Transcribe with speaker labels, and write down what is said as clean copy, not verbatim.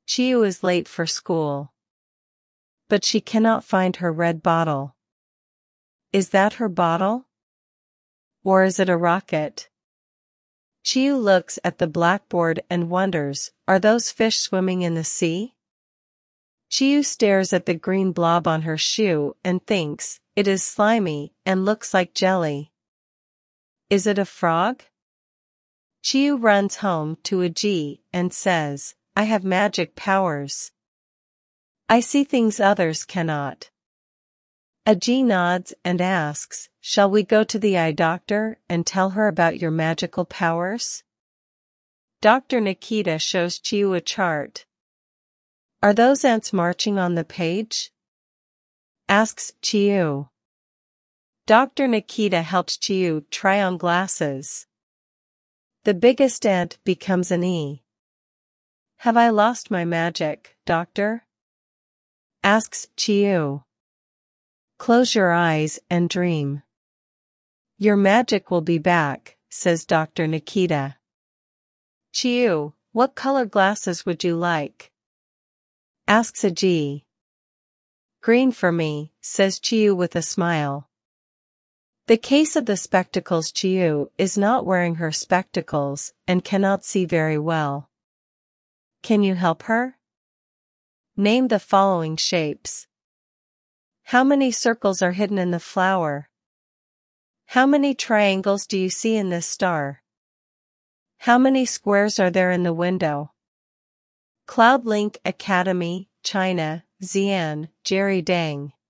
Speaker 1: Chiyu is late for school. But she cannot find her red bottle. Is that her bottle? Or is it a rocket? Chiyu looks at the blackboard and wonders, are those fish swimming in the sea? Chiyu stares at the green blob on her shoe and thinks, it is slimy and looks like jelly. Is it a frog? Chiyu runs home to Aji and says, I have magic powers. I see things others cannot. Aji nods and asks, shall we go to the eye doctor and tell her about your magical powers? Dr. Nikita shows Chiyu a chart. Are those ants marching on the page? Asks Chiyu. Dr. Nikita helps Chiyu try on glasses. The biggest ant becomes an E. Have I lost my magic, doctor? Asks Chiyu. Close your eyes and dream. Your magic will be back, says Dr. Nikita. Chiyu, what color glasses would you like? Asks Aji. Green for me, says Chiyu with a smile. The case of the spectacles. Chiyu is not wearing her spectacles and cannot see very well. Can you help her? Name the following shapes. How many circles are hidden in the flower? How many triangles do you see in this star? How many squares are there in the window? CloudLink Academy, China, Xi'an, Jerry Dang.